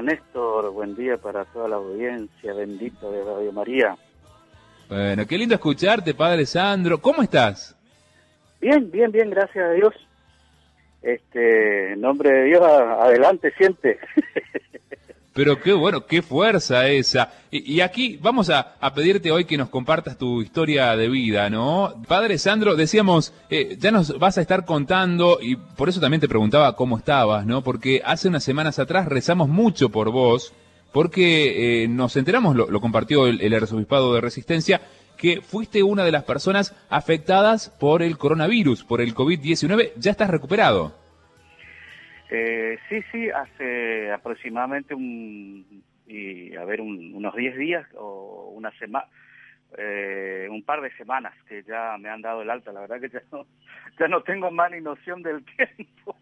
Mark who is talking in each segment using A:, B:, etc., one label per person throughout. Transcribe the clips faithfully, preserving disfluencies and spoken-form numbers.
A: Néstor, buen día para toda la audiencia, bendito de Radio María.
B: Bueno, qué lindo escucharte, Padre Sandro. ¿Cómo estás?
A: Bien, bien, bien, gracias a Dios. Este, en nombre de Dios, a, adelante siempre.
B: Pero qué bueno, qué fuerza esa. Y, y aquí vamos a, a pedirte hoy que nos compartas tu historia de vida, ¿no? Padre Sandro, decíamos, eh, ya nos vas a estar contando, y por eso también te preguntaba cómo estabas, ¿no? Porque hace unas semanas atrás rezamos mucho por vos, porque eh, nos enteramos, lo, lo compartió el, el arzobispado de Resistencia, que fuiste una de las personas afectadas por el coronavirus, por el COVID diecinueve. ¿Ya estás recuperado?
A: Eh, sí, sí, hace aproximadamente un, y, a ver, un, unos diez días o una semana, eh, un par de semanas que ya me han dado el alta. La verdad que ya no, ya no tengo más ni noción del tiempo.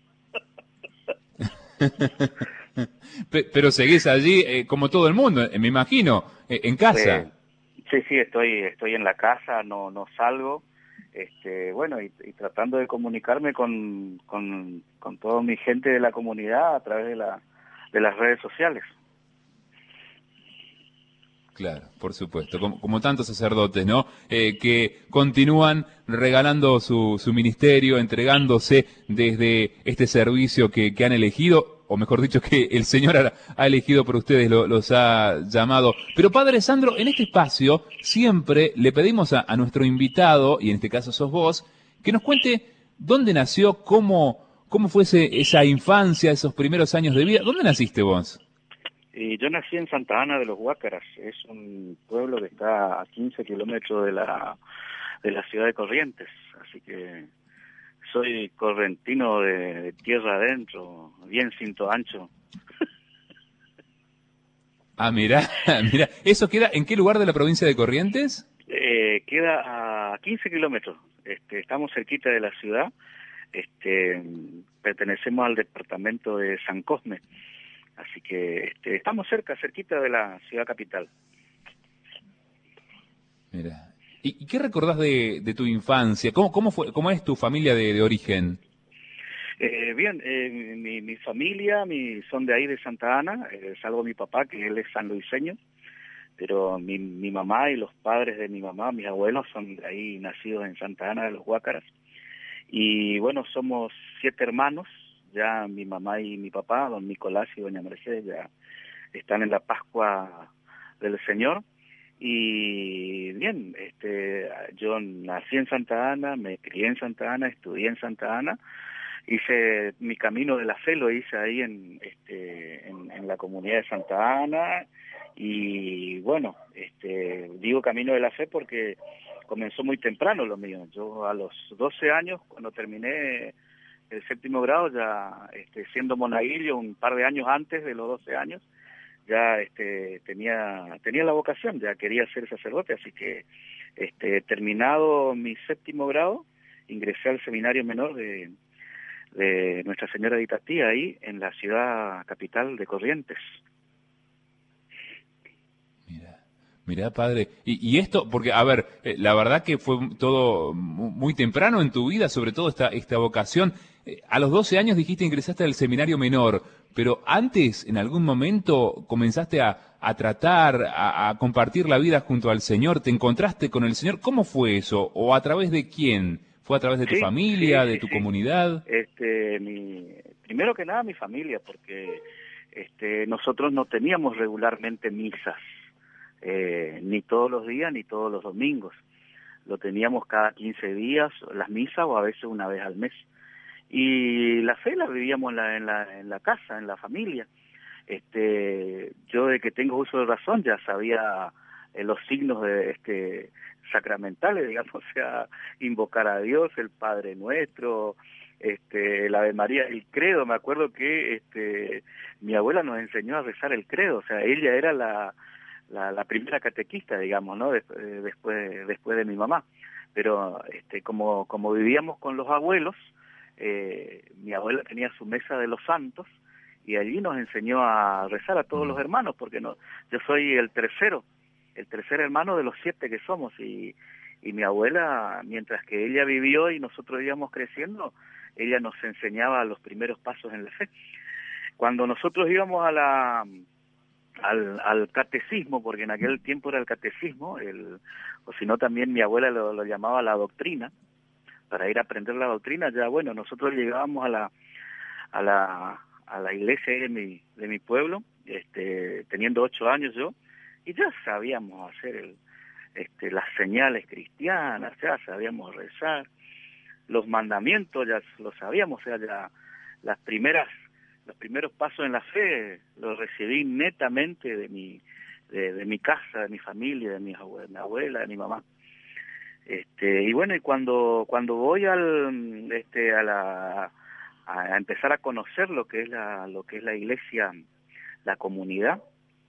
B: Pero seguís allí, eh, como todo el mundo, eh, me imagino, eh, en casa.
A: Eh, sí, sí, estoy, estoy en la casa, no, no salgo. Este, bueno, y, y tratando de comunicarme con, con, con toda mi gente de la comunidad a través de, la, de las redes sociales.
B: Claro, por supuesto, como, como tantos sacerdotes, ¿no? Eh, que continúan regalando su, su ministerio, entregándose desde este servicio que, que han elegido, o mejor dicho, que el Señor ha, ha elegido por ustedes, lo, los ha llamado. Pero Padre Sandro, en este espacio siempre le pedimos a, a nuestro invitado, y en este caso sos vos, que nos cuente dónde nació, cómo, cómo fue ese, esa infancia, esos primeros años de vida. ¿Dónde naciste vos?
A: Y yo nací en Santa Ana de los Guácaras, es un pueblo que está a quince kilómetros de la, de la ciudad de Corrientes, así que soy correntino de, de tierra adentro, bien cinto ancho.
B: Ah, mira, mira, ¿eso queda en qué lugar de la provincia de Corrientes?
A: Eh, queda a quince kilómetros, este, estamos cerquita de la ciudad, este, pertenecemos al departamento de San Cosme, así que este, estamos cerca, cerquita de la ciudad capital.
B: Mira, ¿y, y qué recordás de, de tu infancia? ¿Cómo, cómo fue, cómo es tu familia de, de origen?
A: Eh, bien, eh, mi, mi familia mi, son de ahí de Santa Ana, eh, salvo mi papá, que él es sanluiseño, pero mi, mi mamá y los padres de mi mamá, mis abuelos, son de ahí nacidos en Santa Ana de los Guácaras. Y bueno, somos siete hermanos, ya mi mamá y mi papá, don Nicolás y doña Mercedes, ya están en la Pascua del Señor. Y bien, este, yo nací en Santa Ana, me crié en Santa Ana, estudié en Santa Ana, hice mi camino de la fe, lo hice ahí en, este, en, en la comunidad de Santa Ana, y bueno, este, digo camino de la fe porque comenzó muy temprano lo mío. Yo a los doce años, cuando terminé el séptimo grado, ya este, siendo monaguillo, un par de años antes de los doce años, ya este, tenía tenía la vocación, ya quería ser sacerdote, así que este, terminado mi séptimo grado, ingresé al seminario menor de, de Nuestra Señora de Itatí, ahí en la ciudad capital de Corrientes.
B: Mira, mira, padre, y, y esto, porque, a ver, eh, la verdad que fue todo mu- muy temprano en tu vida, sobre todo esta, esta vocación. Eh, a los doce años dijiste ingresaste al seminario menor, pero antes, en algún momento, comenzaste a, a tratar, a, a compartir la vida junto al Señor, ¿te encontraste con el Señor? ¿Cómo fue eso? ¿O a través de quién? ¿Fue a través de tu
A: Sí, sí,
B: familia, de
A: sí,
B: tu
A: sí.
B: comunidad?
A: Este, mi, primero que nada mi familia, porque este, nosotros no teníamos regularmente misas, eh, ni todos los días ni todos los domingos. Lo teníamos cada quince días, las misas, o a veces una vez al mes. Y la fe la vivíamos en la, en la, en la casa, en la familia. Este, yo de que tengo uso de razón ya sabía eh, los signos de este sacramentales, digamos, o sea, invocar a Dios, el Padre Nuestro, este, el Ave María, el credo. Me acuerdo que este, mi abuela nos enseñó a rezar el credo, o sea, ella era la, la, la primera catequista, digamos, ¿no? Des, eh, después, después de mi mamá. Pero este, como, como vivíamos con los abuelos, eh, mi abuela tenía su mesa de los santos, y allí nos enseñó a rezar a todos los hermanos, porque no, yo soy el tercero, el tercer hermano de los siete que somos, y, y mi abuela, mientras que ella vivió y nosotros íbamos creciendo, ella nos enseñaba los primeros pasos en la fe. cuando nosotros íbamos a la al, al catecismo, porque en aquel tiempo era el catecismo, el, o si no también mi abuela lo, lo llamaba la doctrina, para ir a aprender la doctrina, ya bueno, nosotros llegábamos a la a la a la iglesia de mi de mi pueblo, este teniendo ocho años yo, y ya sabíamos hacer el este las señales cristianas, ya sabíamos rezar, los mandamientos ya los sabíamos, o sea, ya las primeras los primeros pasos en la fe los recibí netamente de mi de, de mi casa, de mi familia, de mi abuela, de mi abuela, de mi mamá. Este, y bueno, y cuando cuando voy al este a la a empezar a conocer lo que es la lo que es la iglesia, la comunidad,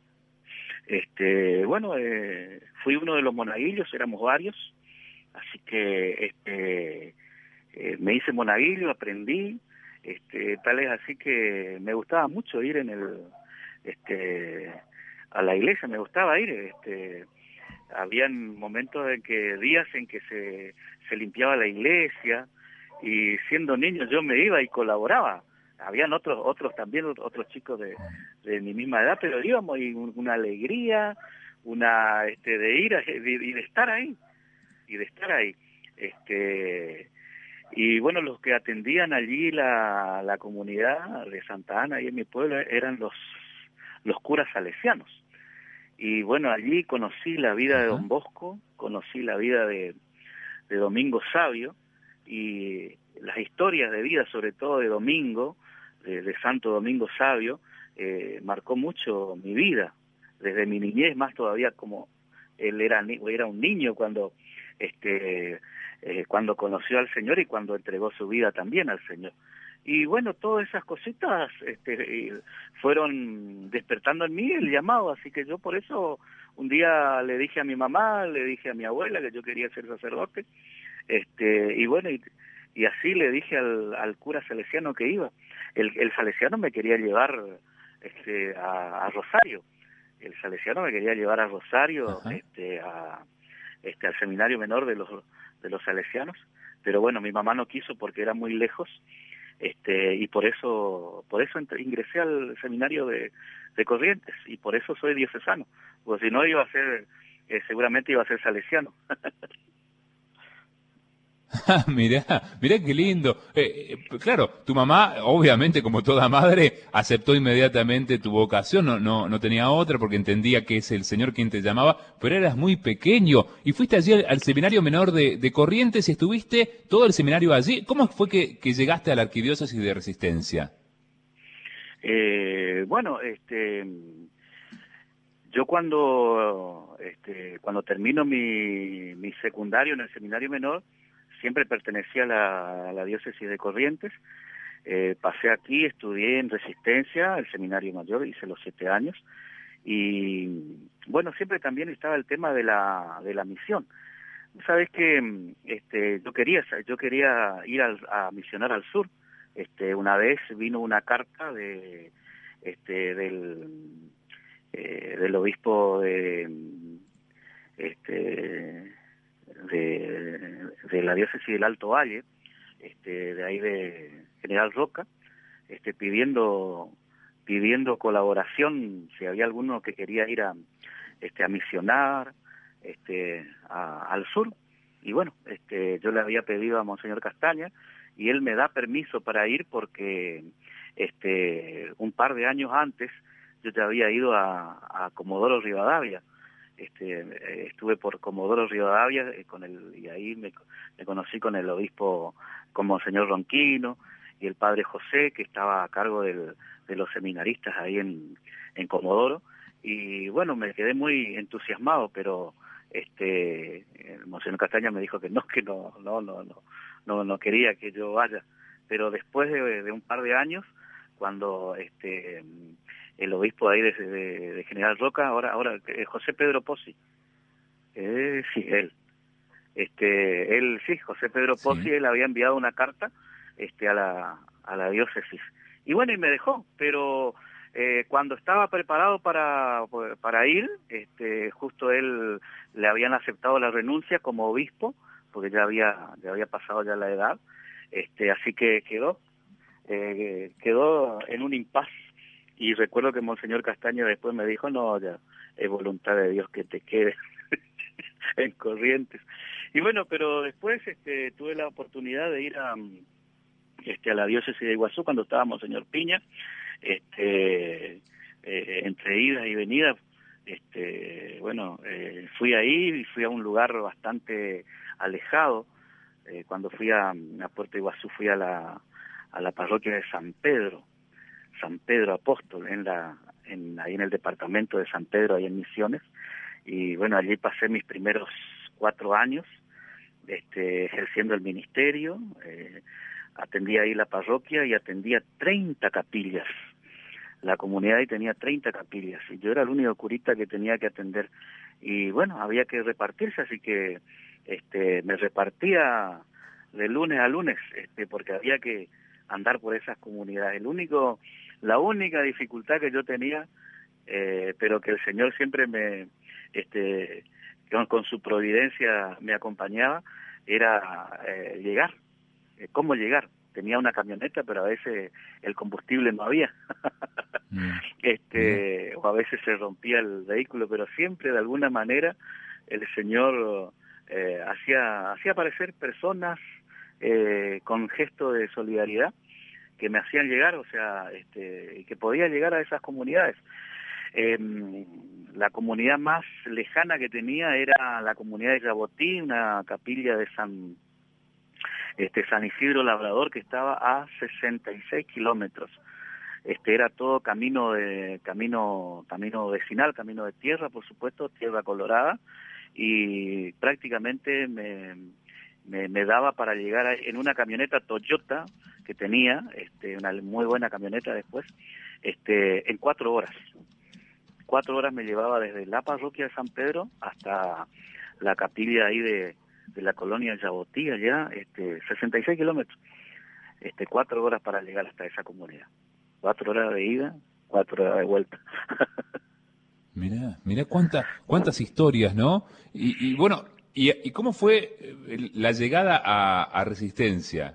A: este bueno, eh, fui uno de los monaguillos, éramos varios, así que este eh, me hice monaguillo, aprendí, este tal es así que me gustaba mucho ir en el este a la iglesia, me gustaba ir, este habían momentos en que, días en que se, se limpiaba la iglesia, y siendo niño yo me iba y colaboraba. Habían otros otros también, otros chicos de, de mi misma edad, pero íbamos y una alegría, una este de ir a, de, y de estar ahí, y de estar ahí. Este y bueno, los que atendían allí la, la comunidad de Santa Ana, ahí en mi pueblo, eran los, los curas salesianos. Y bueno, allí conocí la vida de Don Bosco, conocí la vida de, de Domingo Sabio, y las historias de vida, sobre todo de Domingo, de, de Santo Domingo Sabio, eh, marcó mucho mi vida, desde mi niñez, más todavía como él era, era un niño cuando, este, eh, cuando conoció al Señor y cuando entregó su vida también al Señor. Y bueno, todas esas cositas este, fueron despertando en mí el llamado, así que yo por eso un día le dije a mi mamá, le dije a mi abuela que yo quería ser sacerdote, este y bueno, y, y así le dije al, al cura salesiano que iba. El, el salesiano me quería llevar este, a, a Rosario, el salesiano me quería llevar a Rosario, este, a, este, al seminario menor de los, de los salesianos, pero bueno, mi mamá no quiso porque era muy lejos. Este, y por eso por eso entré, ingresé al seminario de, de Corrientes, y por eso soy diocesano, porque si no iba a ser, eh, seguramente iba a ser salesiano.
B: Mirá, mirá qué lindo. Eh, eh, claro, tu mamá, obviamente, como toda madre, aceptó inmediatamente tu vocación, no, no, no tenía otra porque entendía que es el Señor quien te llamaba, pero eras muy pequeño y fuiste allí al, al seminario menor de, de Corrientes y estuviste todo el seminario allí. ¿Cómo fue que, que llegaste a la arquidiócesis de Resistencia?
A: Eh, bueno, este, yo cuando, este, cuando termino mi, mi secundario en el seminario menor, siempre pertenecía a la, a la diócesis de Corrientes. Eh, pasé aquí, estudié en Resistencia, el seminario mayor, hice los siete años, y bueno, siempre también estaba el tema de la de la misión. Sabes que este, yo quería yo quería ir al, a misionar al sur. Este, una vez vino una carta de este del eh, del obispo de este de, de la diócesis del Alto Valle, este, de ahí de General Roca, este, pidiendo pidiendo colaboración, si había alguno que quería ir a este a misionar este a, al sur. Y bueno, este yo le había pedido a Monseñor Castaña y él me da permiso para ir porque este un par de años antes yo ya había ido a, a Comodoro Rivadavia. Este, eh, estuve por Comodoro Rivadavia eh, con el, y ahí me, me conocí con el obispo, como señor Ronquino, y el padre José, que estaba a cargo del, de los seminaristas ahí en, en Comodoro, y bueno, me quedé muy entusiasmado, pero este el monseñor Castaña me dijo que no, que no, no, no, no, no, no quería que yo vaya, pero después de, de un par de años, cuando este el obispo ahí de, de, de General Roca, ahora ahora eh, José Pedro Pozzi, eh, sí, él, este, él sí, José Pedro Pozzi, sí. Él había enviado una carta este a la a la diócesis, y bueno, y me dejó, pero eh, cuando estaba preparado para para ir, este, justo él le habían aceptado la renuncia como obispo, porque ya había ya había pasado ya la edad, este, así que quedó eh, quedó en un impasse. y recuerdo que Monseñor Castaño después me dijo, no, ya es voluntad de Dios que te quedes en Corrientes. Y bueno, pero después este, tuve la oportunidad de ir a, este, a la diócesis de Iguazú cuando estaba Monseñor Piña, este, eh, entre idas y venidas. Este, bueno, eh, fui ahí y fui a un lugar bastante alejado. Eh, cuando fui a, a Puerto Iguazú fui a la, a la parroquia de San Pedro, San Pedro Apóstol, en la, en, ahí en el departamento de San Pedro, ahí en Misiones. Y bueno, allí pasé mis primeros cuatro años este, ejerciendo el ministerio, eh, atendía ahí la parroquia y atendía treinta capillas. La comunidad ahí tenía treinta capillas y yo era el único curita que tenía que atender. Y bueno, había que repartirse, así que este, me repartía de lunes a lunes, este, porque había que andar por esas comunidades. El único, la única dificultad que yo tenía, eh, pero que el Señor siempre me, este, con, con su providencia me acompañaba, era eh, llegar. Eh, ¿Cómo llegar? Tenía una camioneta, pero a veces el combustible no había. mm. este mm. O a veces se rompía el vehículo, pero siempre de alguna manera el Señor eh, hacía hacía aparecer personas eh, con gesto de solidaridad que me hacían llegar, o sea, este, que podía llegar a esas comunidades. Eh, la comunidad más lejana que tenía era la comunidad de Yabotí, una capilla de San Este, San Isidro Labrador, que estaba a sesenta y seis kilómetros. Este, era todo camino de camino camino vecinal, camino de tierra, por supuesto, tierra colorada, y prácticamente me, me, me daba para llegar a, en una camioneta Toyota que tenía, este, una muy buena camioneta después, este, en cuatro horas. Cuatro horas me llevaba desde la parroquia de San Pedro hasta la capilla ahí de de la colonia Yabotí, allá, este, sesenta y seis kilómetros, este, cuatro horas para llegar hasta esa comunidad, cuatro horas de ida, cuatro horas de vuelta.
B: Mirá, mirá cuántas cuántas historias, ¿no? Y, y bueno, y, ¿y cómo fue la llegada a, a Resistencia?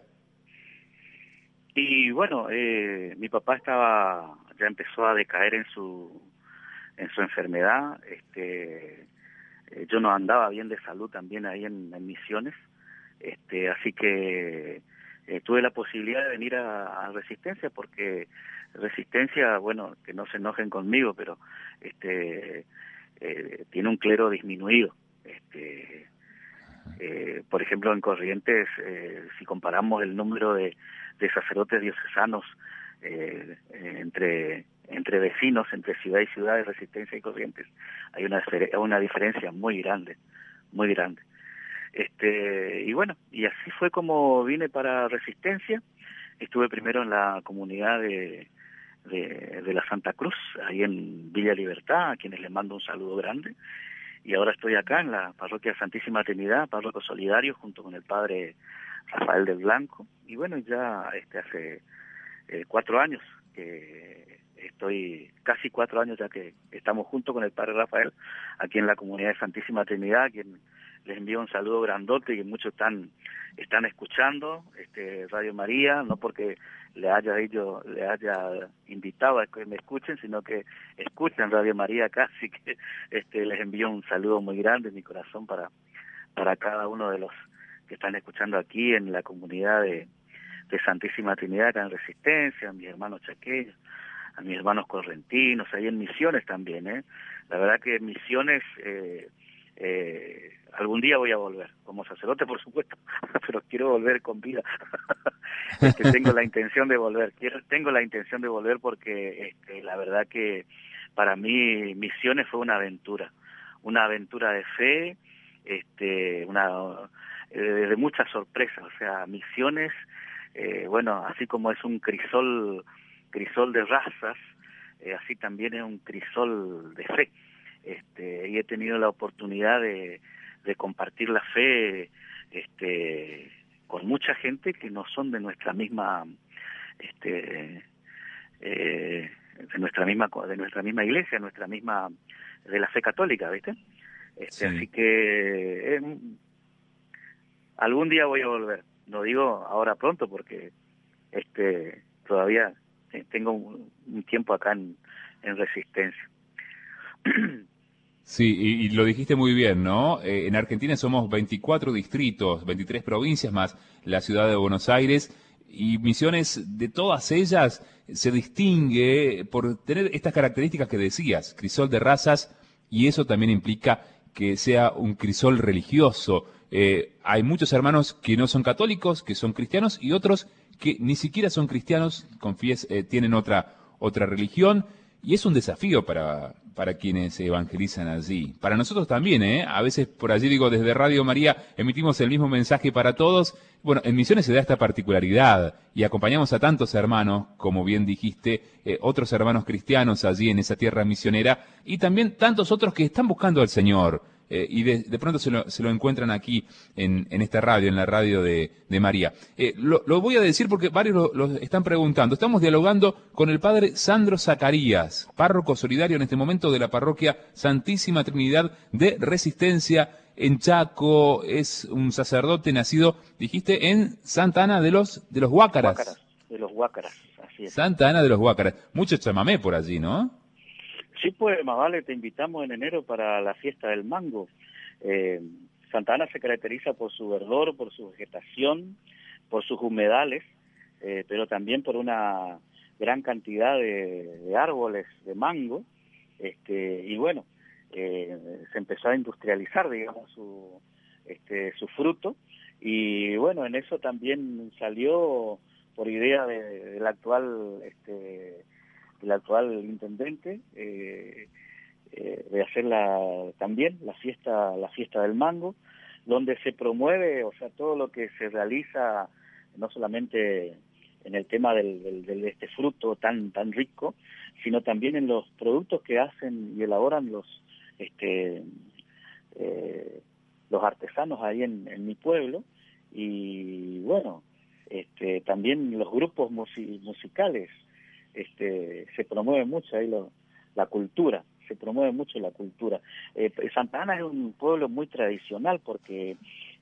A: Y bueno, eh, mi papá estaba, ya empezó a decaer en su, en su enfermedad, este, Eh, yo no andaba bien de salud también ahí en, en Misiones, este, así que eh, tuve la posibilidad de venir a, a Resistencia, porque Resistencia, bueno, que no se enojen conmigo, pero este eh, tiene un clero disminuido. Este, eh, por ejemplo, en Corrientes, eh, si comparamos el número de, de sacerdotes diocesanos eh, eh, entre entre vecinos, entre ciudad y ciudad, de Resistencia y Corrientes, hay una una diferencia muy grande, muy grande. Este, y bueno, y así fue como vine para Resistencia. Estuve primero en la comunidad de, de, de la Santa Cruz, ahí en Villa Libertad, a quienes les mando un saludo grande. Y ahora estoy acá en la parroquia Santísima Trinidad, párroco solidario, junto con el padre Rafael del Blanco. Y bueno, ya este hace eh, cuatro años que estoy, casi cuatro años ya que estamos junto con el padre Rafael aquí en la comunidad de Santísima Trinidad, a quien les envío un saludo grandote, y muchos están están escuchando este Radio María, no porque le haya dicho, le haya invitado a que me escuchen, sino que escuchan Radio María acá, así que este les envío un saludo muy grande en mi corazón para para cada uno de los que están escuchando aquí en la comunidad de, de Santísima Trinidad, acá en Resistencia, a mis hermanos chaqueños, a mis hermanos correntinos, ahí en Misiones también, ¿eh? La verdad que en Misiones, eh, eh, algún día voy a volver, como sacerdote por supuesto, pero quiero volver con vida. este, tengo la intención de volver, quiero, tengo la intención de volver porque este, la verdad que para mí Misiones fue una aventura, una aventura de fe, este, una eh, de muchas sorpresas, o sea, Misiones, eh, bueno, así como es un crisol crisol de razas, eh, así también es un crisol de fe. Este, y he tenido la oportunidad de, de compartir la fe este, con mucha gente que no son de nuestra misma este, eh, de nuestra misma de nuestra misma iglesia, nuestra misma de la fe católica, ¿viste? Este, sí. Así que eh, algún día voy a volver. No digo ahora pronto porque este todavía tengo un tiempo acá en, en Resistencia.
B: Sí, y, y lo dijiste muy bien, ¿no? Eh, en Argentina somos veinticuatro distritos, veintitrés provincias más la ciudad de Buenos Aires, y Misiones, de todas ellas, se distingue por tener estas características que decías, crisol de razas, y eso también implica que sea un crisol religioso. Eh, hay muchos hermanos que no son católicos, que son cristianos, y otros que ni siquiera son cristianos, confíes, eh, tienen otra, otra religión. Y es un desafío para, para quienes evangelizan allí. Para nosotros también, ¿eh? A veces por allí, digo, desde Radio María emitimos el mismo mensaje para todos. Bueno, en Misiones se da esta particularidad y acompañamos a tantos hermanos, como bien dijiste, eh, otros hermanos cristianos allí en esa tierra misionera, y también tantos otros que están buscando al Señor. Eh, y de, de pronto se lo, se lo encuentran aquí en, en esta radio, en la radio de, de María. Eh, lo, lo voy a decir porque varios lo, lo están preguntando. Estamos dialogando con el padre Sandro Zacarías, párroco solidario en este momento de la parroquia Santísima Trinidad de Resistencia en Chaco. Es un sacerdote nacido, dijiste, en Santa Ana de los, de los Huácaras.
A: Huácaras, de los Huácaras, así es.
B: Santa Ana de los Huácaras. Mucho chamamé por allí, ¿no?
A: Sí, pues, más vale, te invitamos en enero para la fiesta del mango. Eh, Santa Ana se caracteriza por su verdor, por su vegetación, por sus humedales, eh, pero también por una gran cantidad de, de árboles de mango. Este, y bueno, eh, se empezó a industrializar, digamos, su, este, su fruto. Y bueno, en eso también salió por idea de, del actual... Este, el actual intendente, eh, eh, de hacer la, también la fiesta la fiesta del mango, donde se promueve, o sea, todo lo que se realiza, no solamente en el tema del, del, del, de este fruto tan tan rico, sino también en los productos que hacen y elaboran los este eh, los artesanos ahí en, en mi pueblo. Y bueno, este también los grupos music, musicales. Este, se promueve mucho ahí lo, la cultura, se promueve mucho la cultura. Eh, Santa Ana es un pueblo muy tradicional porque,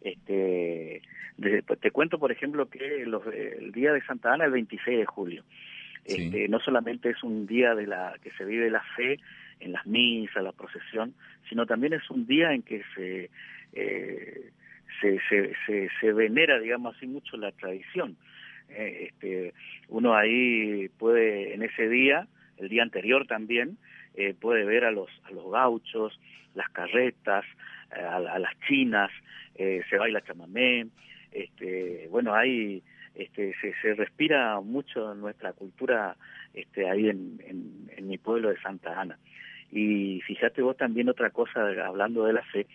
A: este, de, te cuento por ejemplo que los, el día de Santa Ana es el veintiséis de julio.
B: Sí.
A: Este, no solamente es un día de la que se vive la fe en las misas, la procesión, sino también es un día en que se, eh, se, se, se, se venera, digamos así, mucho la tradición. Eh, este, uno ahí puede, en ese día, el día anterior también, eh, puede ver a los a los gauchos, las carretas, eh, a, a las chinas, eh, se baila chamamé, este, bueno, ahí este, se, se respira mucho en nuestra cultura este, ahí en, en, en mi pueblo de Santa Ana. Y fíjate vos también otra cosa, hablando de la fe,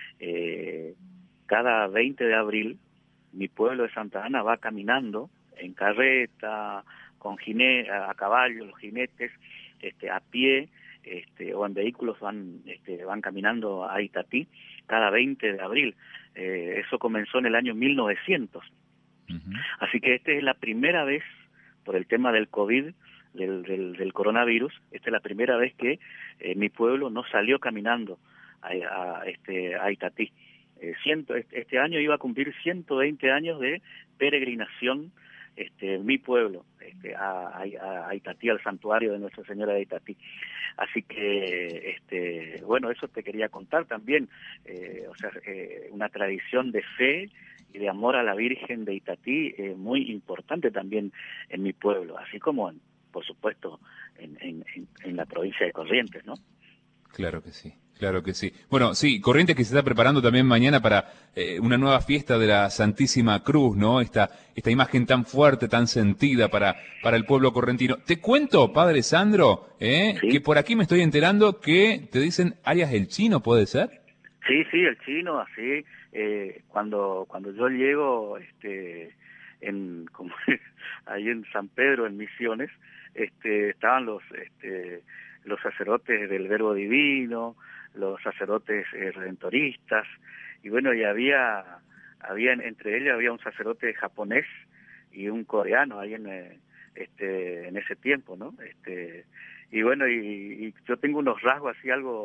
A: eh, cada veinte de abril, mi pueblo de Santa Ana va caminando en carreta, con jine a caballo, los jinetes, este, a pie, este, o en vehículos van, este, van caminando a Itatí cada veinte de abril. Eh, eso comenzó en el año mil novecientos. Uh-huh. Así que esta es la primera vez, por el tema del COVID, del, del, del coronavirus, esta es la primera vez que eh, mi pueblo no salió caminando a, a, este, a Itatí. Eh, ciento, este año iba a cumplir ciento veinte años de peregrinación, este, mi pueblo, este, a, a, a Itatí, al santuario de Nuestra Señora de Itatí. Así que, este, bueno, eso te quería contar también, eh, o sea, eh, una tradición de fe y de amor a la Virgen de Itatí eh, muy importante también en mi pueblo, así como, en, por supuesto, en, en, en la provincia de Corrientes, ¿no?
B: Claro que sí, claro que sí. Bueno, sí, Corrientes que se está preparando también mañana para eh, una nueva fiesta de la Santísima Cruz, ¿no? Esta esta imagen tan fuerte, tan sentida para para el pueblo correntino. Te cuento, padre Sandro, ¿eh?
A: ¿Sí?
B: Que por aquí me estoy enterando que te dicen Arias el Chino, ¿puede ser?
A: Sí, sí, el chino, así, eh, cuando cuando yo llego, este, en como ahí en San Pedro, en Misiones, este, estaban los, este, los sacerdotes del Verbo Divino, los sacerdotes eh, redentoristas, y bueno, y había, había entre ellos había un sacerdote japonés y un coreano ahí en, eh, este, en ese tiempo, ¿no? Este, y bueno, y, y yo tengo unos rasgos así algo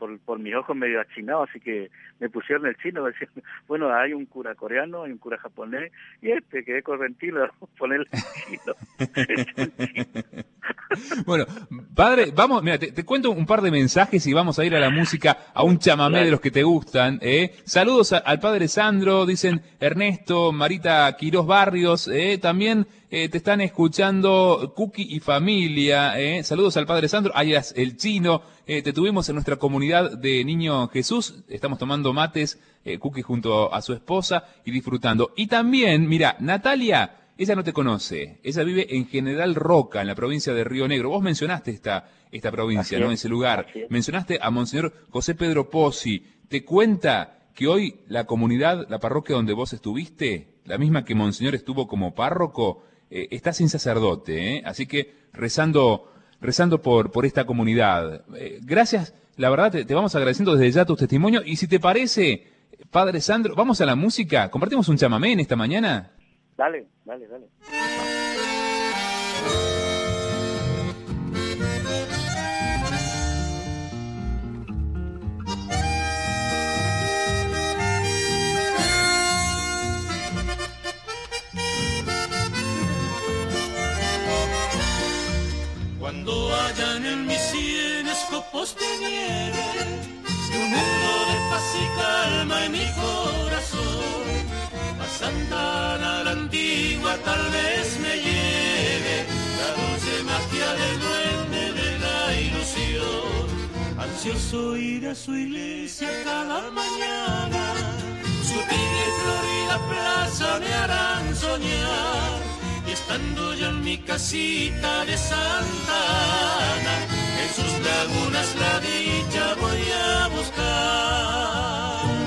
A: por, por mis ojos medio achinados, así que me pusieron el chino, decían, bueno, hay un cura coreano, hay un cura japonés, y este, quedé correntino, ponerle el chino.
B: Bueno, padre, vamos, mira, te, te cuento un par de mensajes y vamos a ir a la música, a un chamamé claro. de los que te gustan. ¿eh? Saludos a, al padre Sandro, dicen Ernesto, Marita Quirós Barrios, ¿eh? también eh, te están escuchando Cookie y familia. ¿eh? Saludos al padre Sandro, alias el chino, eh, te tuvimos en nuestra comunidad de Niño Jesús, estamos tomando mates, eh, Cookie junto a su esposa y disfrutando. Y también, mira, Natalia... Ella no te conoce, ella vive en General Roca, en la provincia de Río Negro. Vos mencionaste esta esta provincia, ¿no? Ese lugar. Mencionaste a Monseñor José Pedro Pozzi. Te cuenta que hoy la comunidad, la parroquia donde vos estuviste, la misma que Monseñor estuvo como párroco, eh, está sin sacerdote, ¿eh? Así que rezando rezando por por esta comunidad. Eh, gracias, la verdad, te, te vamos agradeciendo desde ya tu testimonio. Y si te parece, Padre Sandro, vamos a la música. ¿Compartimos un chamamé en esta mañana?
A: Dale, dale, dale.
C: Cuando hayan en mis sienes copos de nieve, y un mundo de paz y calma en mi corazón, Santana la antigua tal vez me lleve la dulce magia del duende de la ilusión. Ansioso ir a su iglesia cada mañana, su tibia y florida plaza me harán soñar. Y estando ya en mi casita de Santa Ana, en sus lagunas la dicha voy a buscar.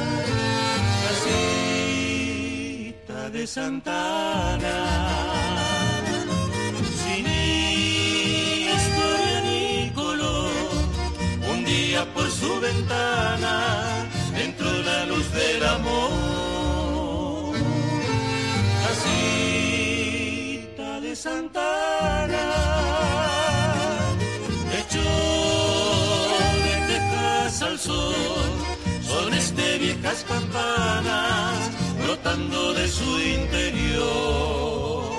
C: De Santa Ana, sin historia ni color, un día por su ventana entró la luz del amor. Casita de Santa Ana, echó de tejas al sol, son este viejas campanas brotando de su interior.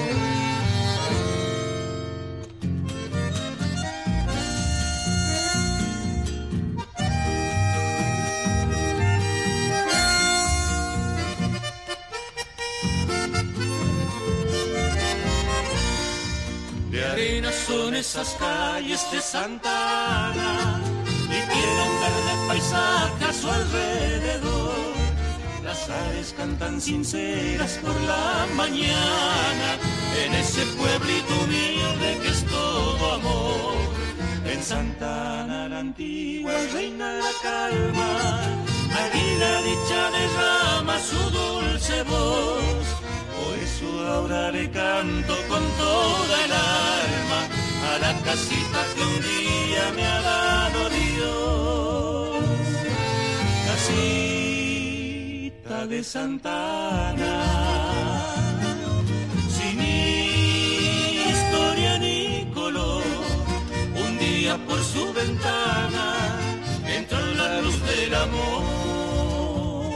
C: De arena son esas calles de Santa Ana y tiene un verde paisaje a su alrededor. Las aves cantan sinceras por la mañana en ese pueblito humilde que es todo amor. En Santa Ana la antigua reina la calma, allí la dicha derrama su dulce voz. Por eso ahora le canto con toda el alma a la casita que un día me ha dado Dios. Casita de Santa Ana, sin historia ni color, un día por su ventana entró la luz del amor.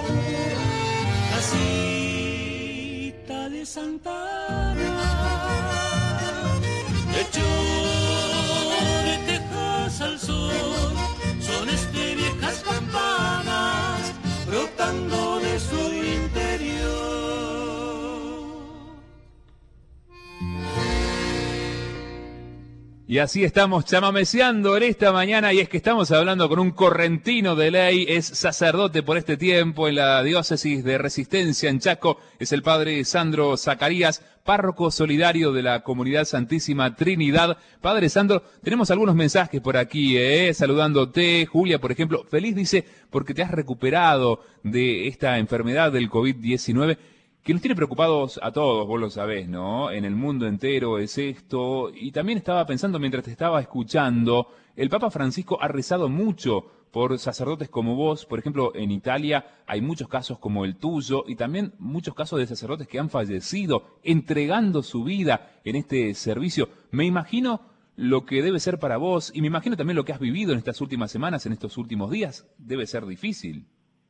C: Casita de Santa Ana, echó de tejas al sol, son este viejas campanas brotando de su interior.
B: Y así estamos chamameceando en esta mañana, y es que estamos hablando con un correntino de ley, es sacerdote por este tiempo en la diócesis de Resistencia en Chaco, es el padre Sandro Zacarías, párroco solidario de la Comunidad Santísima Trinidad. Padre Sandro, tenemos algunos mensajes por aquí, eh, saludándote. Julia, por ejemplo, feliz dice, porque te has recuperado de esta enfermedad del COVID diecinueve, que nos tiene preocupados a todos, vos lo sabés, ¿no? En el mundo entero es esto. Y también estaba pensando mientras te estaba escuchando, el Papa Francisco ha rezado mucho por sacerdotes como vos. Por ejemplo, en Italia hay muchos casos como el tuyo y también muchos casos de sacerdotes que han fallecido entregando su vida en este servicio. Me imagino lo que debe ser para vos, y me imagino también lo que has vivido en estas últimas semanas, en estos últimos días, debe ser difícil.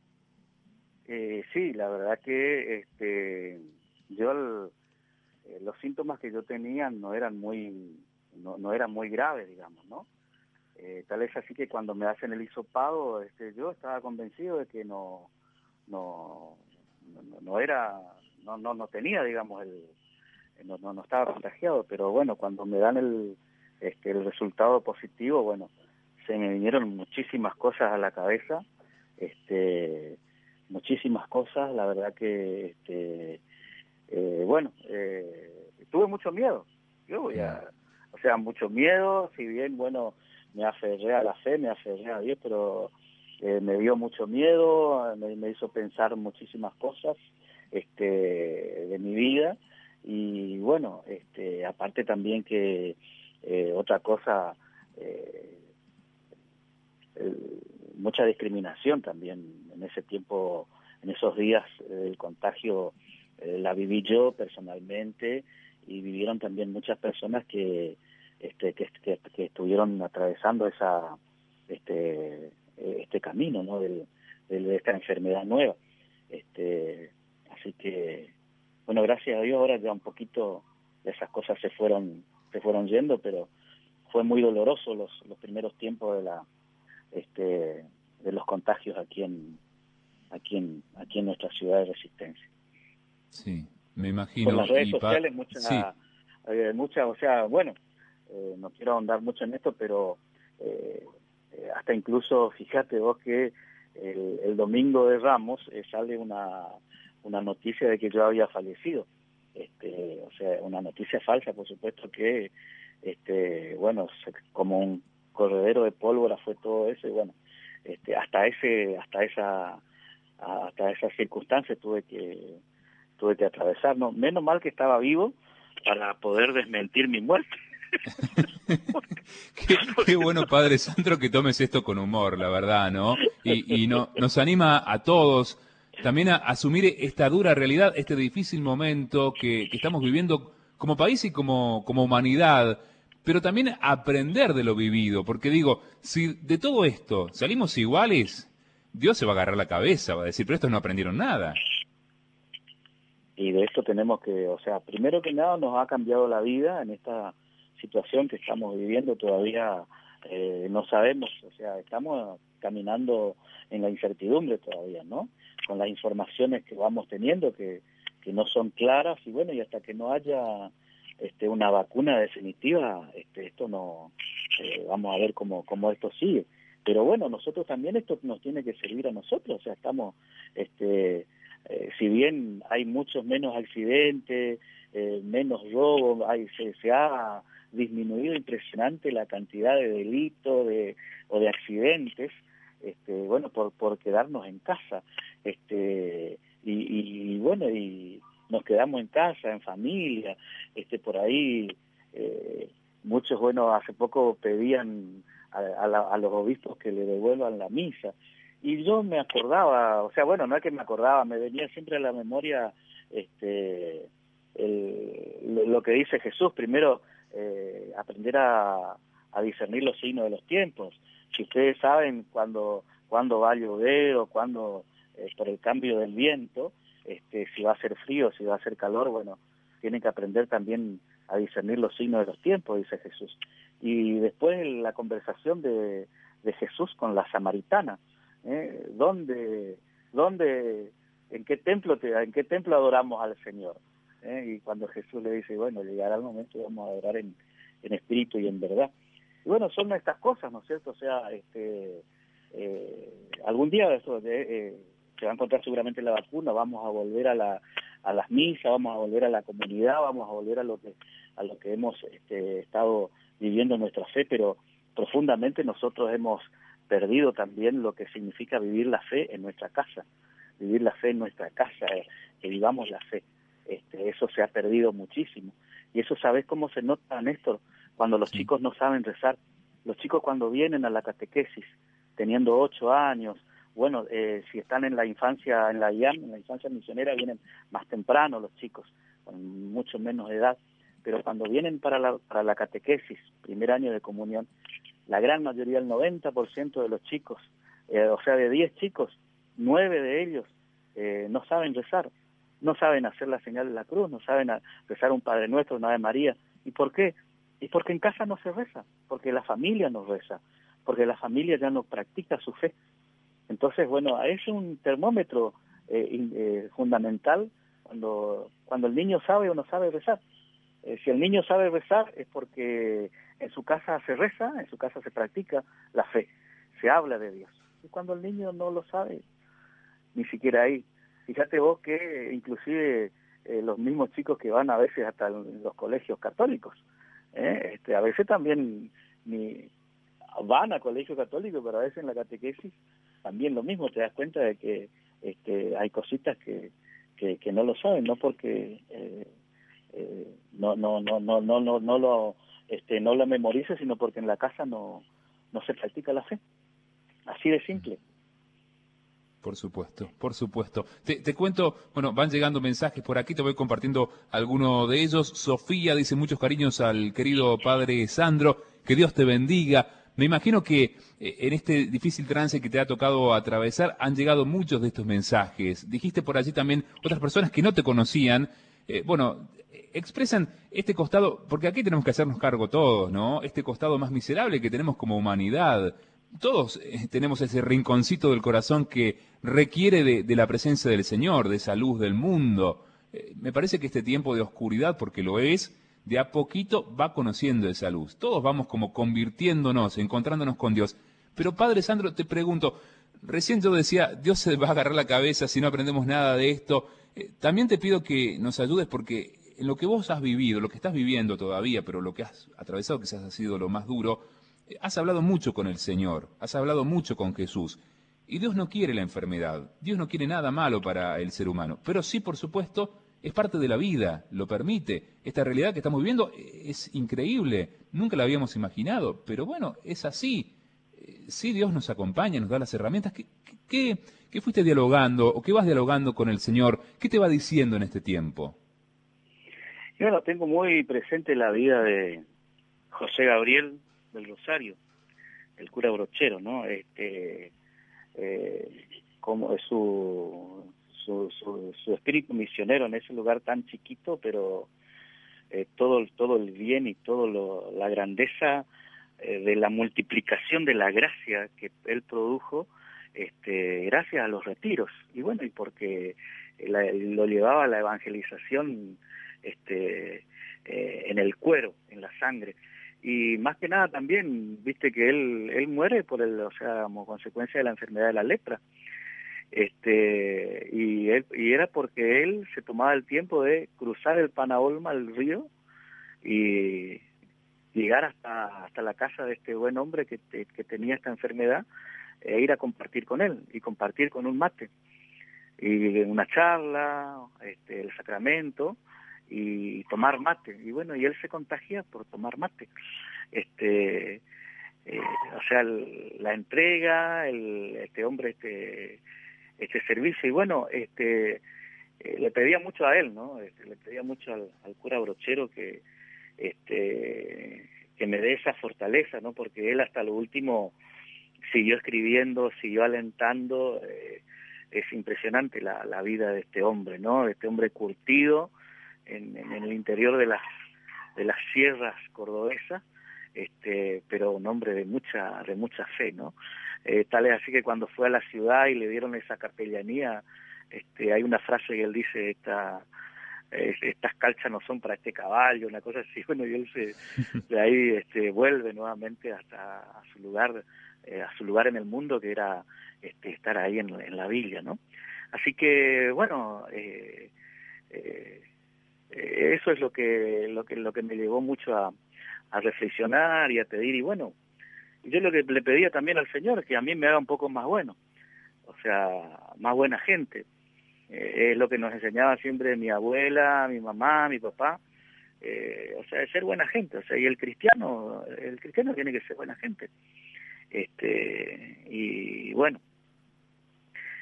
A: Eh, sí, la verdad que este, yo el, eh, los síntomas que yo tenía no eran muy no, no eran muy graves, digamos, ¿no? Eh, tal es así que cuando me hacen el hisopado, este, yo estaba convencido de que no no no, no era no, no no tenía, digamos, el no, no no estaba contagiado, pero bueno, cuando me dan el este el resultado positivo, bueno, se me vinieron muchísimas cosas a la cabeza, este muchísimas cosas, la verdad que, este, eh, bueno, eh, tuve mucho miedo, yo voy a, o sea, mucho miedo, si bien, bueno, me aferré a la fe, me aferré a Dios, pero eh, me dio mucho miedo, me, me hizo pensar muchísimas cosas, este, de mi vida, y bueno, este, aparte también que eh, otra cosa, eh, el, mucha discriminación también en ese tiempo, en esos días eh, el contagio eh, la viví yo personalmente y vivieron también muchas personas que este que, que, que estuvieron atravesando esa este este camino, ¿no? del, del, de esta enfermedad nueva, este así que bueno, gracias a Dios ahora ya un poquito de esas cosas se fueron se fueron yendo, pero fue muy doloroso los los primeros tiempos de la este de los contagios aquí en aquí en aquí en nuestra ciudad de Resistencia.
B: Sí, me imagino.
A: Con las redes
B: y
A: sociales muchas
B: sí.
A: eh, muchas, o sea, bueno, eh, no quiero ahondar mucho en esto, pero eh, eh, hasta incluso fíjate vos que el, el domingo de Ramos eh, sale una una noticia de que yo había fallecido, este, o sea, una noticia falsa, por supuesto, que este bueno, se, como un corredero de pólvora fue todo eso, y bueno, este hasta ese hasta esa hasta esas circunstancias tuve que tuve que atravesar, no, menos mal que estaba vivo para poder desmentir mi muerte.
B: qué, qué bueno, Padre Sandro, que tomes esto con humor, la verdad, ¿no? Y, y no, nos anima a todos también a asumir esta dura realidad, este difícil momento que, que estamos viviendo como país y como, como humanidad, pero también aprender de lo vivido, porque digo, si de todo esto salimos iguales, Dios se va a agarrar la cabeza, va a decir, pero estos no aprendieron nada.
A: Y de esto tenemos que, o sea, primero que nada nos ha cambiado la vida en esta situación que estamos viviendo, todavía eh, no sabemos, o sea, estamos caminando en la incertidumbre todavía, ¿no? Con las informaciones que vamos teniendo que, que no son claras, y bueno, y hasta que no haya este una vacuna definitiva, este esto no, eh, vamos a ver cómo, cómo esto sigue. Pero bueno, nosotros también esto nos tiene que servir a nosotros, o sea, estamos, este eh, si bien hay muchos menos accidentes, eh, menos robos, hay, se, se ha disminuido impresionante la cantidad de delitos de, o de accidentes, este bueno, por, por quedarnos en casa, este y, y bueno, y nos quedamos en casa, en familia, este por ahí eh, muchos, bueno, hace poco pedían a, a, la, a los obispos que le devuelvan la misa, y yo me acordaba, o sea, bueno, no es que me acordaba, me venía siempre a la memoria este el, lo que dice Jesús, primero eh, aprender a, a discernir los signos de los tiempos. Si ustedes saben cuándo cuándo va a llover o cuándo eh, por el cambio del viento, este si va a ser frío, si va a ser calor, bueno, tienen que aprender también a discernir los signos de los tiempos, dice Jesús. Y después la conversación de, de Jesús con la samaritana, ¿eh? ¿Dónde, dónde, en qué templo te, en qué templo adoramos al Señor? ¿Eh? Y cuando Jesús le dice, bueno, llegará el momento y vamos a adorar en, en espíritu y en verdad. Y bueno, son estas cosas, ¿no es cierto? O sea, este, eh, algún día eso, eh, eh, se va a encontrar seguramente la vacuna, vamos a volver a la a las misas, vamos a volver a la comunidad, vamos a volver a lo que a lo que hemos este, estado viviendo nuestra fe, pero profundamente nosotros hemos perdido también lo que significa vivir la fe en nuestra casa, vivir la fe en nuestra casa, eh, que vivamos la fe. Este, eso se ha perdido muchísimo. Y eso, ¿sabes cómo se nota, Néstor? Cuando los chicos no saben rezar. Los chicos cuando vienen a la catequesis, teniendo ocho años, bueno, eh, si están en la infancia, en la I A M, en la infancia misionera, vienen más temprano los chicos, con mucho menos edad. pero cuando vienen para la, para la catequesis, primer año de comunión, la gran mayoría, el noventa por ciento de los chicos, eh, o sea, de diez chicos, nueve de ellos eh, no saben rezar, no saben hacer la señal de la cruz, no saben rezar un Padre Nuestro, una Ave María. ¿Y por qué? Y porque en casa no se reza, porque la familia no reza, porque la familia ya no practica su fe. Entonces, bueno, es un termómetro eh, eh, fundamental cuando, cuando el niño sabe o no sabe rezar. Eh, si el niño sabe rezar es porque en su casa se reza, en su casa se practica la fe, se habla de Dios. Y cuando el niño no lo sabe, ni siquiera ahí. Fíjate vos que inclusive eh, los mismos chicos que van a veces hasta los colegios católicos, eh, este, a veces también ni van a colegio católico, pero a veces en la catequesis también lo mismo, te das cuenta de que este, hay cositas que, que, que no lo saben, no porque eh, eh, no no no no no no no lo este no lo memorice, sino porque en la casa no no se practica la fe, así de simple.
B: Por supuesto, por supuesto. Te, te cuento, bueno, van llegando mensajes por aquí, te voy compartiendo alguno de ellos. Sofía dice muchos cariños al querido padre Sandro, que Dios te bendiga. Me imagino que eh, en este difícil trance que te ha tocado atravesar han llegado muchos de estos mensajes. Dijiste por allí también otras personas que no te conocían, eh, bueno, expresan este costado, porque aquí tenemos que hacernos cargo todos, ¿no? Este costado más miserable que tenemos como humanidad. Todos eh, tenemos ese rinconcito del corazón que requiere de, de la presencia del Señor, de esa luz del mundo. Eh, me parece que este tiempo de oscuridad, porque lo es, de a poquito va conociendo esa luz. Todos vamos como convirtiéndonos, encontrándonos con Dios. Pero Padre Sandro, te pregunto, recién yo decía, Dios se va a agarrar la cabeza si no aprendemos nada de esto. Eh, también te pido que nos ayudes porque en lo que vos has vivido, lo que estás viviendo todavía, pero lo que has atravesado quizás ha sido lo más duro, has hablado mucho con el Señor, has hablado mucho con Jesús, y Dios no quiere la enfermedad, Dios no quiere nada malo para el ser humano, pero sí, por supuesto, es parte de la vida, lo permite. Esta realidad que estamos viviendo es increíble, nunca la habíamos imaginado, pero bueno, es así. Sí, Dios nos acompaña, nos da las herramientas. ¿Qué, qué, qué fuiste dialogando o qué vas dialogando con el Señor? ¿Qué te va diciendo en este tiempo?
A: Yo lo tengo muy presente la vida de José Gabriel del Rosario, el cura Brochero, ¿no? Este, eh, como es su, su, su, su espíritu misionero en ese lugar tan chiquito, pero eh, todo, todo el bien y todo lo, la grandeza eh, de la multiplicación de la gracia que él produjo, este, gracias a los retiros, y bueno, y porque la, lo llevaba a la evangelización este, eh, en el cuero, en la sangre. Y más que nada también, viste que él él muere por el, o sea, como consecuencia de la enfermedad de la lepra. Este, y él y era porque él se tomaba el tiempo de cruzar el Panaolma, el río, y llegar hasta hasta la casa de este buen hombre que que tenía esta enfermedad, e ir a compartir con él y compartir con un mate y una charla, este, el sacramento, y tomar mate, y bueno, y él se contagia por tomar mate, este, eh, o sea, el, la entrega, el, este hombre, este, este servicio, y bueno, este, eh, le pedía mucho a él, ¿no? Este, le pedía mucho al, al cura Brochero que, este, que me dé esa fortaleza, ¿no? Porque él hasta lo último siguió escribiendo, siguió alentando. Eh, es impresionante la, la vida de este hombre, ¿no? De este hombre curtido En, en el interior de las de las sierras cordobesas, este, pero un hombre de mucha de mucha fe, ¿no? Eh, tal es así que cuando fue a la ciudad y le dieron esa capellanía, este, hay una frase que él dice, esta eh, estas calchas no son para este caballo, una cosa así, bueno, y él se de ahí este, vuelve nuevamente hasta a su lugar, eh, a su lugar en el mundo, que era este, estar ahí en, en la villa, ¿no? Así que bueno, eh, eh, eso es lo que lo que lo que me llevó mucho a, a reflexionar y a pedir, y bueno, yo lo que le pedía también al Señor, que a mí me haga un poco más bueno, o sea, más buena gente. Eh, es lo que nos enseñaba siempre mi abuela, mi mamá, mi papá, eh, o sea, ser buena gente, o sea, y el cristiano, el cristiano tiene que ser buena gente. Este, y bueno,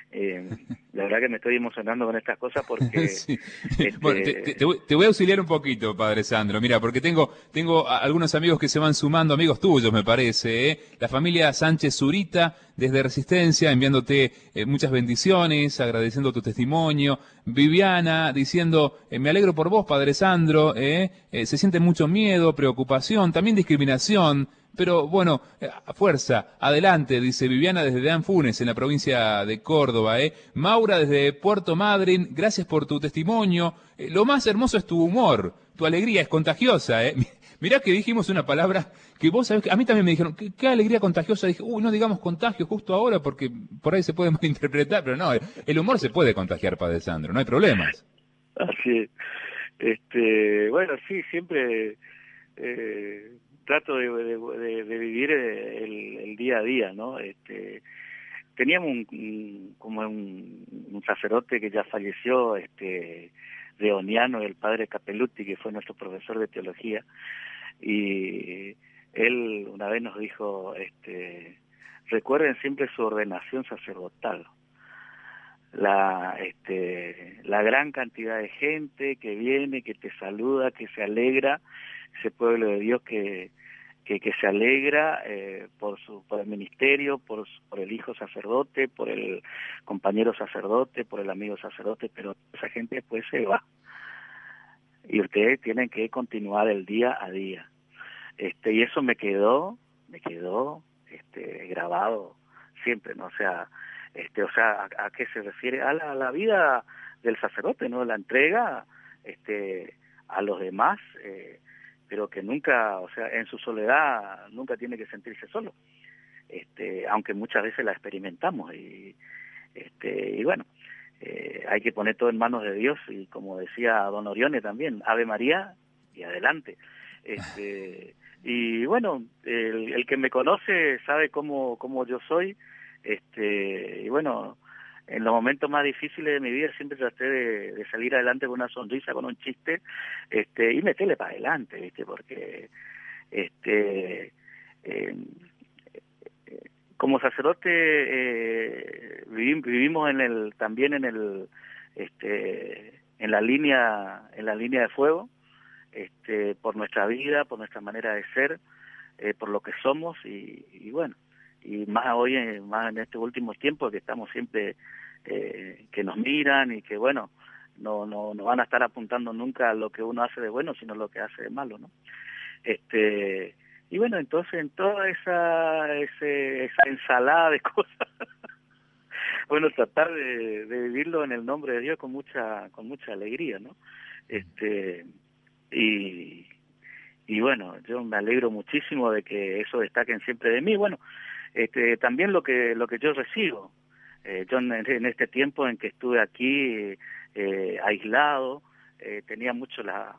A: Eh, la verdad que me estoy emocionando con estas cosas porque...
B: Sí.
A: Este...
B: Bueno, te, te, te voy a auxiliar un poquito, Padre Sandro, mira, porque tengo tengo a, algunos amigos que se van sumando, amigos tuyos, me parece, ¿eh? La familia Sánchez Zurita, desde Resistencia, enviándote eh, muchas bendiciones, agradeciendo tu testimonio. Viviana, diciendo, eh, me alegro por vos, Padre Sandro, ¿eh? Eh, se siente mucho miedo, preocupación, también discriminación. Pero bueno, eh, fuerza, adelante, dice Viviana desde Dan Funes, en la provincia de Córdoba. ¿eh? Maura desde Puerto Madryn, gracias por tu testimonio. Eh, lo más hermoso es tu humor, tu alegría es contagiosa. ¿eh? Mirá que dijimos una palabra que vos sabés que a mí también me dijeron, qué, qué alegría contagiosa. Dije, uy, no digamos contagio justo ahora porque por ahí se puede malinterpretar, pero no, el humor se puede contagiar, Padre Sandro, no hay problemas.
A: Así es. Este, bueno, sí, siempre... Eh... trato de, de, de vivir el, el día a día, ¿no? Este, teníamos un, un, como un, un sacerdote que ya falleció, este, leoniano, el padre Capelutti, que fue nuestro profesor de teología, y él una vez nos dijo, este, recuerden siempre su ordenación sacerdotal. La, este, la gran cantidad de gente que viene, que te saluda, que se alegra, ese pueblo de Dios que que, que se alegra eh, por su por el ministerio, por, por el hijo sacerdote, por el compañero sacerdote, por el amigo sacerdote, pero esa gente después se va. Y ustedes tienen que continuar el día a día. Este, y eso me quedó, me quedó este, grabado siempre, ¿no? O sea, este, o sea, ¿a, a qué se refiere? A la, a la vida del sacerdote, ¿no? La entrega este, a los demás, eh, pero que nunca, o sea, en su soledad nunca tiene que sentirse solo, este, aunque muchas veces la experimentamos y, este, y bueno, eh, hay que poner todo en manos de Dios y como decía don Orione también, Ave María y adelante, este, y bueno, el, el que me conoce sabe cómo cómo yo soy, este, y bueno, en los momentos más difíciles de mi vida siempre traté de, de salir adelante con una sonrisa, con un chiste, este, y meterle para adelante, ¿viste? Porque este eh, eh, como sacerdote eh, vivim, vivimos en el también en el este en la línea en la línea de fuego, este, por nuestra vida, por nuestra manera de ser, eh, por lo que somos y, y bueno, y más hoy, más en estos últimos tiempos que estamos siempre, eh, que nos miran y que bueno, no, no, no van a estar apuntando nunca a lo que uno hace de bueno, sino lo que hace de malo, ¿no? Este, y bueno, entonces en toda esa, ese, esa ensalada de cosas, bueno, tratar de, de vivirlo en el nombre de Dios con mucha, con mucha alegría, ¿no? Este, y, y bueno, yo me alegro muchísimo de que eso destaquen siempre de mí. Bueno, este, también lo que lo que yo recibo, eh, yo en, en este tiempo en que estuve aquí eh, aislado, eh, tenía mucho la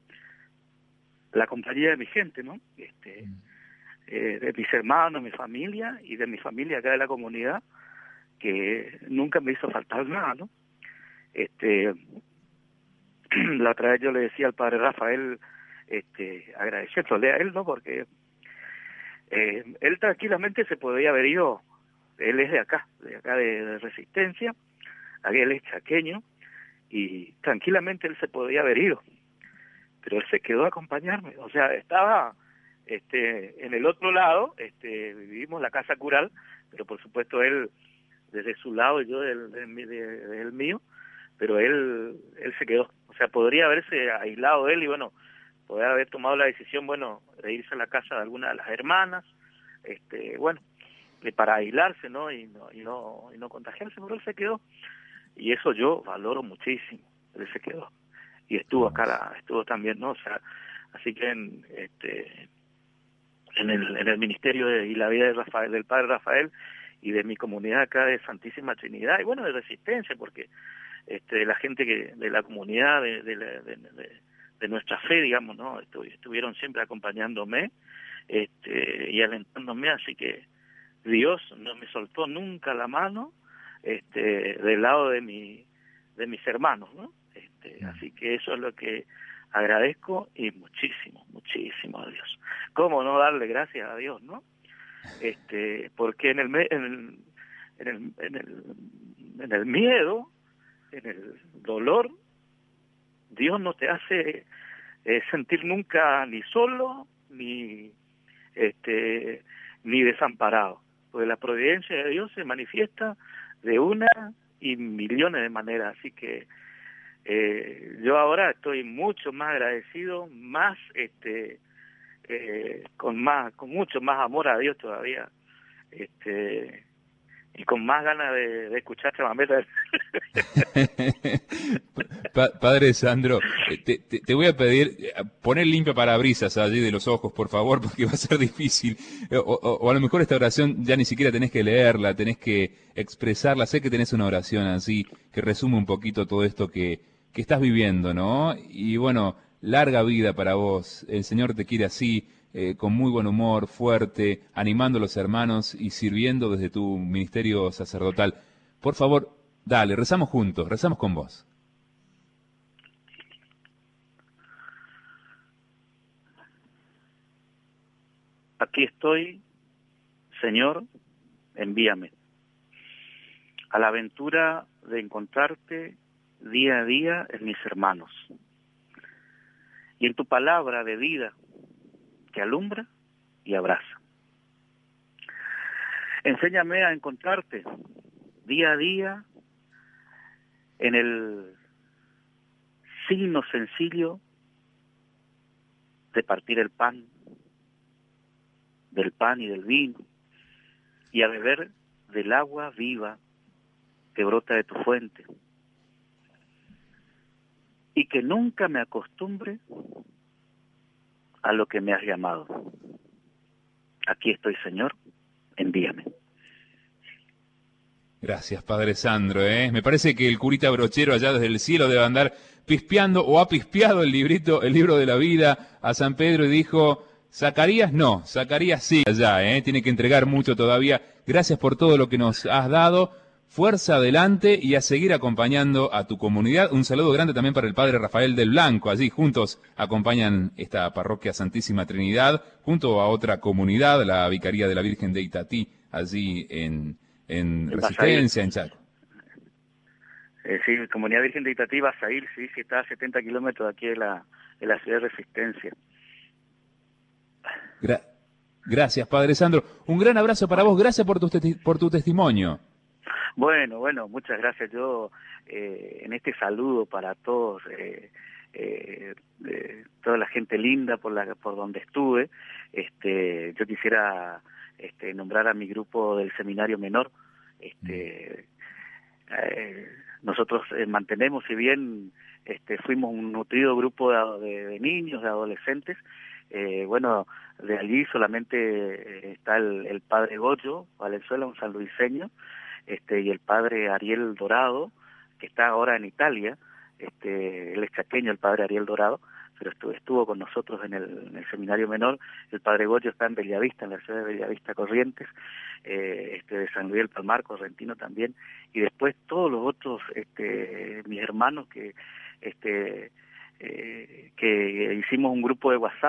A: la compañía de mi gente, ¿no? Este, eh, de mis hermanos, mi familia y de mi familia acá de la comunidad, que nunca me hizo faltar nada, ¿no? Este, la otra vez yo le decía al padre Rafael, este, agradeciéndole a él, ¿no? Porque eh, él tranquilamente se podía haber ido, él es de acá, de acá de, de Resistencia, él es chaqueño, y tranquilamente él se podía haber ido, pero él se quedó a acompañarme, o sea, estaba este, en el otro lado, este, vivimos la casa cural, pero por supuesto él desde su lado y yo del, del, del, del mío, pero él él se quedó, o sea, podría haberse aislado él y bueno, podría haber tomado la decisión, bueno, de irse a la casa de alguna de las hermanas, este, bueno, de para aislarse, ¿no? Y no y no y no contagiarse, pero él se quedó y eso yo valoro muchísimo, él se quedó y estuvo acá, la, estuvo también, ¿no? O sea, así que en este en el en el ministerio de, y la vida de Rafael, del padre Rafael y de mi comunidad acá de Santísima Trinidad y bueno, de Resistencia, porque este la gente que de la comunidad de de, la, de, de, de nuestra fe, digamos, no estuvieron siempre acompañándome este y alentándome, así que Dios no me soltó nunca la mano este del lado de mi de mis hermanos, ¿no? Este, así que eso es lo que agradezco y muchísimo, muchísimo a Dios. ¿Cómo no darle gracias a Dios, no? Este, porque en el en el en el, en el en el miedo, en el dolor, Dios no te hace eh, sentir nunca ni solo, ni este ni desamparado, porque la providencia de Dios se manifiesta de una y millones de maneras, así que eh, yo ahora estoy mucho más agradecido, más este eh, con más con mucho más amor a Dios todavía, este y con más ganas de, de escuchar chamameta.
B: Pa Padre Sandro, te, te, te voy a pedir poner limpia parabrisas allí de los ojos, por favor, porque va a ser difícil. O, o, o a lo mejor esta oración ya ni siquiera tenés que leerla, tenés que expresarla. Sé que tenés una oración así que resume un poquito todo esto que, que estás viviendo, ¿no? Y bueno, larga vida para vos. El Señor te quiere así. Eh, con muy buen humor, fuerte, animando a los hermanos y sirviendo desde tu ministerio sacerdotal. Por favor, dale, rezamos juntos, rezamos con vos.
A: Aquí estoy, Señor, envíame a la aventura de encontrarte día a día en mis hermanos y en tu palabra de vida que alumbra y abraza. Enséñame a encontrarte día a día en el signo sencillo de partir el pan, del pan y del vino, y a beber del agua viva que brota de tu fuente. Y que nunca me acostumbre a lo que me has llamado. Aquí estoy, Señor, envíame.
B: Gracias, Padre Sandro, ¿eh? Me parece que el curita brochero allá desde el cielo debe andar pispeando o ha pispeado el librito, el libro de la vida a San Pedro y dijo, ¿Zacarías? No, Zacarías sí, allá, ¿eh? Tiene que entregar mucho todavía. Gracias por todo lo que nos has dado. Fuerza adelante y a seguir acompañando a tu comunidad. Un saludo grande también para el Padre Rafael del Blanco. Allí juntos acompañan esta parroquia Santísima Trinidad, junto a otra comunidad, la Vicaría de la Virgen de Itatí, allí en, en Resistencia, en Chaco.
A: Eh, sí, Comunidad Virgen de Itatí, Basail, sí, sí, está a setenta kilómetros de aquí de la, de la ciudad de Resistencia.
B: Gra gracias, Padre Sandro. Un gran abrazo para vos. Gracias por tu, por tu testimonio.
A: Bueno, bueno, muchas gracias. Yo eh, en este saludo para todos, eh, eh, eh, toda la gente linda por la por donde estuve, este, yo quisiera este, nombrar a mi grupo del Seminario Menor. Este, eh, nosotros eh, mantenemos, si bien este, fuimos un nutrido grupo de, de, de niños, de adolescentes, eh, bueno, de allí solamente está el, el padre Goyo Valenzuela, un sanluiseño, este y el padre Ariel Dorado, que está ahora en Italia. Este él es chaqueño, el padre Ariel Dorado, pero estuvo, estuvo con nosotros en el, en el Seminario Menor. El padre Goyo está en Bellavista, en la ciudad de Bellavista, Corrientes, eh, este de San Luis del Palmar, correntino también, y después todos los otros este mis hermanos que este eh, que hicimos un grupo de WhatsApp,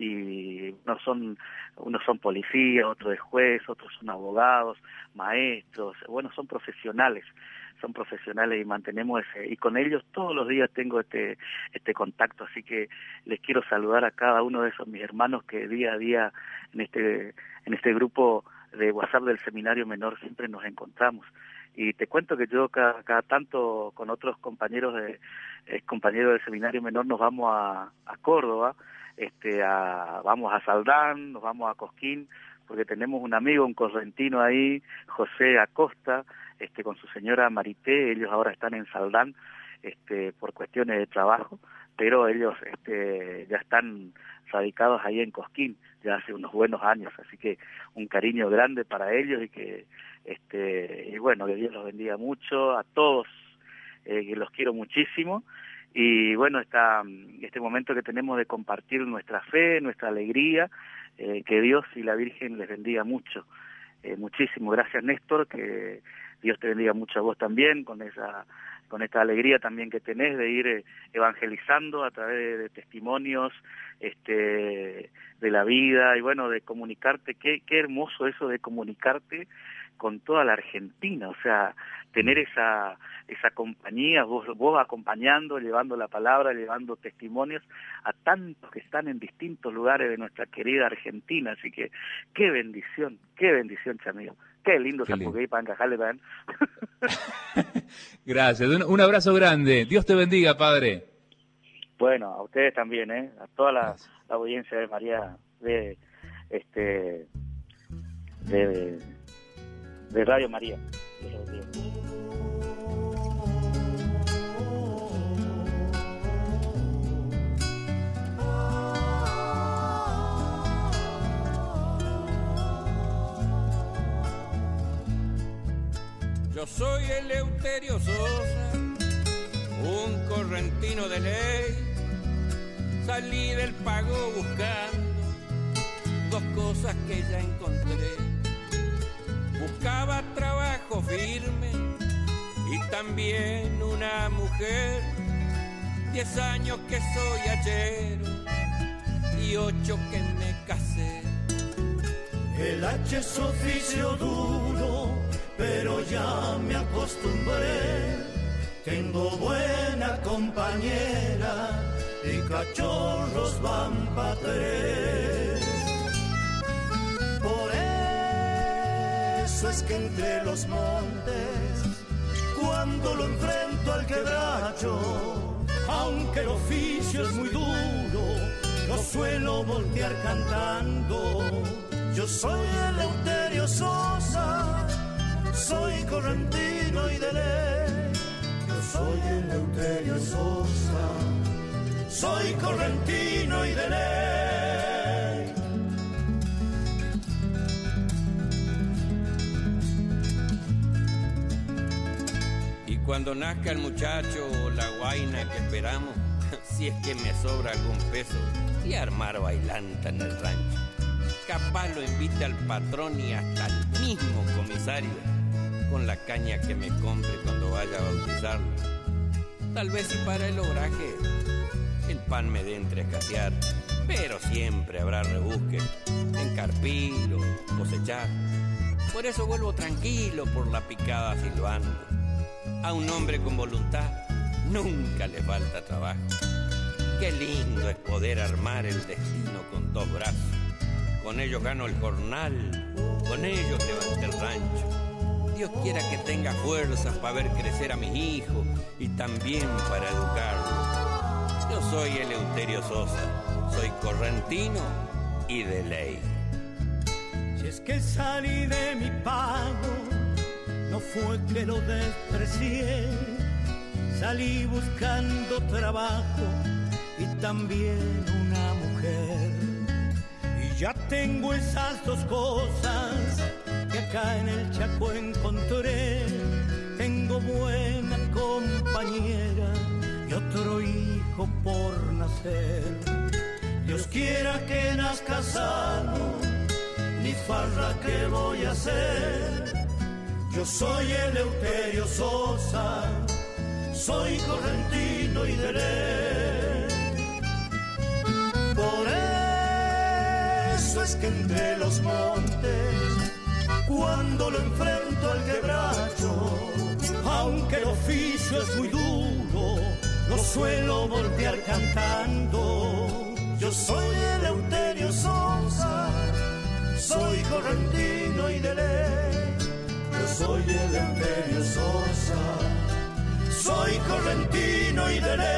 A: y unos son unos son policías, otros es juez, otros son abogados, maestros, bueno, son profesionales, son profesionales y mantenemos ese, y con ellos todos los días tengo este este contacto, así que les quiero saludar a cada uno de esos mis hermanos que día a día en este en este grupo de WhatsApp del Seminario Menor siempre nos encontramos. Y te cuento que yo cada, cada tanto con otros compañeros de eh, compañeros del Seminario Menor nos vamos a, a Córdoba, este a, vamos a Saldán, nos vamos a Cosquín, porque tenemos un amigo, un correntino ahí, José Acosta, este con su señora Marité. Ellos ahora están en Saldán este por cuestiones de trabajo, pero ellos este ya están radicados ahí en Cosquín ya hace unos buenos años, así que un cariño grande para ellos y que este y bueno, que Dios los bendiga mucho a todos, eh, que los quiero muchísimo. Y bueno, esta, este momento que tenemos de compartir nuestra fe, nuestra alegría, eh, que Dios y la Virgen les bendiga mucho. Eh, muchísimo gracias, Néstor, que Dios te bendiga mucho a vos también con esa con esta alegría también que tenés de ir eh, evangelizando a través de, de testimonios este, de la vida y bueno, de comunicarte, qué, qué hermoso eso de comunicarte con toda la Argentina, o sea, tener esa esa compañía, vos, vos acompañando, llevando la palabra, llevando testimonios a tantos que están en distintos lugares de nuestra querida Argentina, así que qué bendición, qué bendición, Chamío, qué lindo Zapuqueí para encajarle también.
B: Gracias, un, un abrazo grande, Dios te bendiga, padre.
A: Bueno, a ustedes también, ¿eh? A toda la, la audiencia de María, de este de, de Radio María.
D: Yo soy Eleuterio Sosa, un correntino de ley. Salí del pago buscando dos cosas que ya encontré. Buscaba trabajo firme y también una mujer. Diez años que soy hachero y ocho que me casé.
C: El hacha es oficio duro, pero ya me acostumbré. Tengo buena compañera y cachorros van pa' tres. Por eso es que entre los montes, cuando lo enfrento al quebracho, aunque el oficio es muy duro, lo suelo voltear cantando. Yo soy Eleuterio Sosa, soy correntino y de ley. Yo soy Eleuterio Sosa, soy correntino y de ley.
D: Y cuando nazca el muchacho o la guaina que esperamos, si es que me sobra algún peso, y armar bailanta en el rancho. Capaz lo invite al patrón y hasta al mismo comisario, con la caña que me compre cuando vaya a bautizarlo. Tal vez si para el obraje el pan me dé entre escasear, pero siempre habrá rebusque, encarpir o cosechar. Por eso vuelvo tranquilo por la picada silbando. A un hombre con voluntad nunca le falta trabajo. Qué lindo es poder armar el destino con dos brazos. Con ellos gano el jornal, con ellos levanté el rancho. Dios quiera que tenga fuerzas para ver crecer a mis hijos y también para educarlos. Yo soy Eleuterio Sosa, soy correntino y de ley.
C: Si es que salí de mi pago, no fue que lo desprecié. Salí buscando trabajo y también una mujer. Ya tengo esas dos cosas que acá en el Chaco encontré. Tengo buena compañera y otro hijo por nacer. Dios quiera que nazca sano, ni farra que voy a hacer. Yo soy Eleuterio Sosa, soy correntino y de ley. Por eso es que entre los montes, cuando lo enfrento al quebracho, aunque el oficio es muy duro, lo suelo voltear cantando. Yo soy Eleuterio Sosa, soy correntino y de ley. Yo soy Eleuterio Sosa, soy correntino y de ley.